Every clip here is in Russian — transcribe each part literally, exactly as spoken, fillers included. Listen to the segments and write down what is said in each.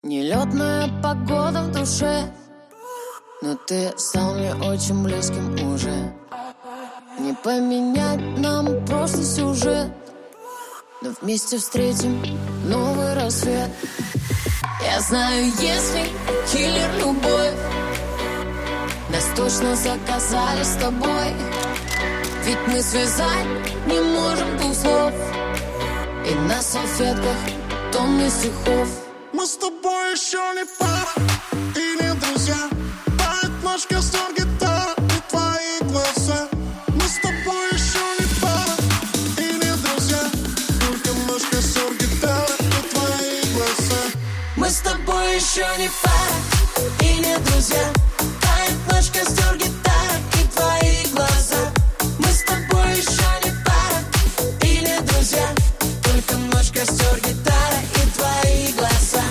Нелетная погода в душе, но ты стал мне очень близким уже. Не поменять нам прошлый сюжет, но вместе встретим новый рассвет. Я знаю, если киллер любовь, нас точно заказали с тобой. Ведь мы связать не можем двух слов, и на салфетках тонны стихов. Мы с тобой еще не пара и не друзья. Тает наш костер, гитара и твои глаза. Мы с тобой еще не пара и не друзья. Только наш костер, гитара и твои глаза. Мы с тобой еще не пара и не друзья. Тает наш костер, гитара и твои глаза. Мы с тобой еще не пара и не друзья. Только наш костер, гитара и твои глаза.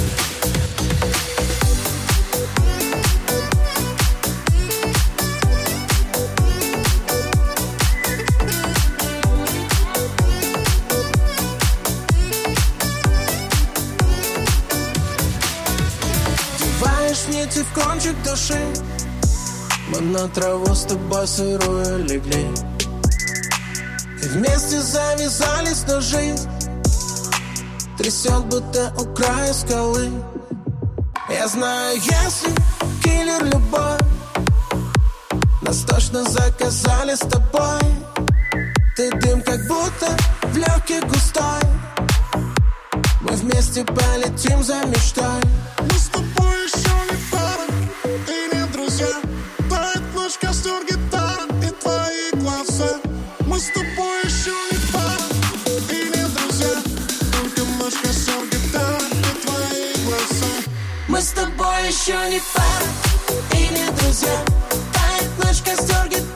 Вдеваешь нити в кончик души. Мы на траву с тобой сырую легли и вместе завязались на жизнь. Трясет, будто у края скалы. Я знаю, если киллер любовь, нас точно заказали с тобой. Ты дым, как будто в легких густой. Мы вместе полетим за мечтой. Мы с тобой еще не пара и не друзья. Тает наш костер, гитара и твои глаза. Мы с тобой еще не пара и не друзья. Только наш костер, гитара и твои глаза. Мы с тобой еще не пара и не друзья. Тает наш костер, гитара